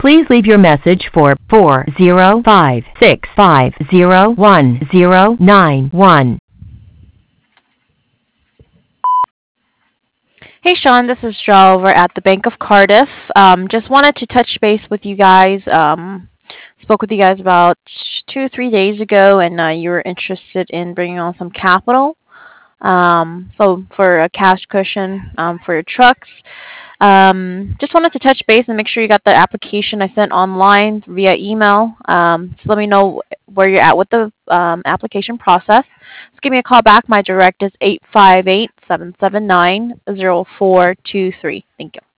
Please leave your message for 405-650-1091. Hey Sean, this is Jo over at the Bank of Cardiff. Just wanted to touch base with you guys. Spoke with you guys about 2 or 3 days ago, and you were interested in bringing on some capital. So for a cash cushion for your trucks. Just wanted to touch base and make sure you got the application I sent online via email. Just let me know where you're at with the application process. Just give me a call back. My direct is 858-779-0423. Thank you.